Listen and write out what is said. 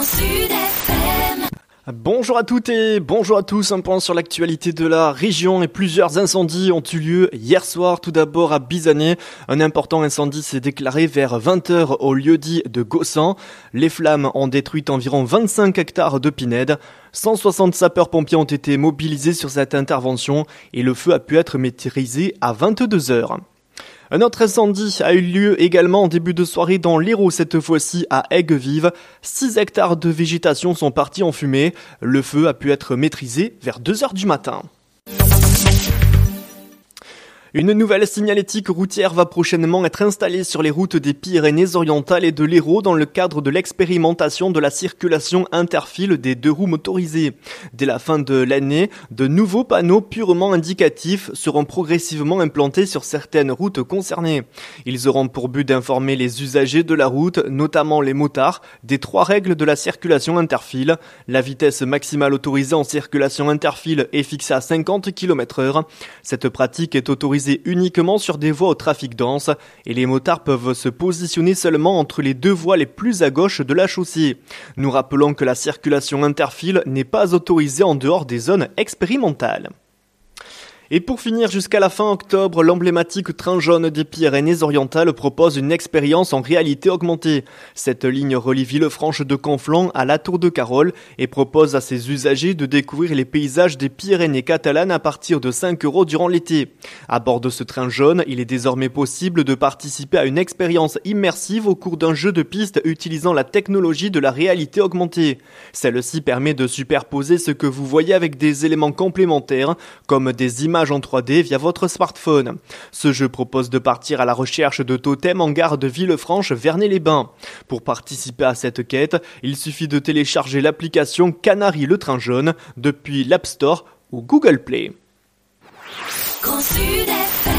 Bonjour à toutes et bonjour à tous, un point sur l'actualité de la région et plusieurs incendies ont eu lieu hier soir. Tout d'abord à Bizané, un important incendie s'est déclaré vers 20h au lieu-dit de Gossan. Les flammes ont détruit environ 25 hectares de pinèdes. 160 sapeurs-pompiers ont été mobilisés sur cette intervention et le feu a pu être maîtrisé à 22h. Un autre incendie a eu lieu également en début de soirée dans l'Hérault, cette fois-ci à Aigues-Vives. 6 hectares de végétation sont partis en fumée. Le feu a pu être maîtrisé vers 2h du matin. Une nouvelle signalétique routière va prochainement être installée sur les routes des Pyrénées-Orientales et de l'Hérault dans le cadre de l'expérimentation de la circulation interfile des deux roues motorisées. Dès la fin de l'année, de nouveaux panneaux purement indicatifs seront progressivement implantés sur certaines routes concernées. Ils auront pour but d'informer les usagers de la route, notamment les motards, des 3 règles de la circulation interfile. La vitesse maximale autorisée en circulation interfile est fixée à 50 km/h. Cette pratique est autorisée uniquement sur des voies au trafic dense et les motards peuvent se positionner seulement entre les 2 voies les plus à gauche de la chaussée. Nous rappelons que la circulation interfile n'est pas autorisée en dehors des zones expérimentales. Et pour finir, jusqu'à la fin octobre, l'emblématique train jaune des Pyrénées-Orientales propose une expérience en réalité augmentée. Cette ligne relie Villefranche de Conflans à la Tour de Carol et propose à ses usagers de découvrir les paysages des Pyrénées catalanes à partir de 5 € durant l'été. À bord de ce train jaune, il est désormais possible de participer à une expérience immersive au cours d'un jeu de piste utilisant la technologie de la réalité augmentée. Celle-ci permet de superposer ce que vous voyez avec des éléments complémentaires, comme des images en 3D via votre smartphone. Ce jeu propose de partir à la recherche de totems en gare de Villefranche-Vernay-les-Bains. Pour participer à cette quête, il suffit de télécharger l'application Canary le train jaune depuis l'App Store ou Google Play.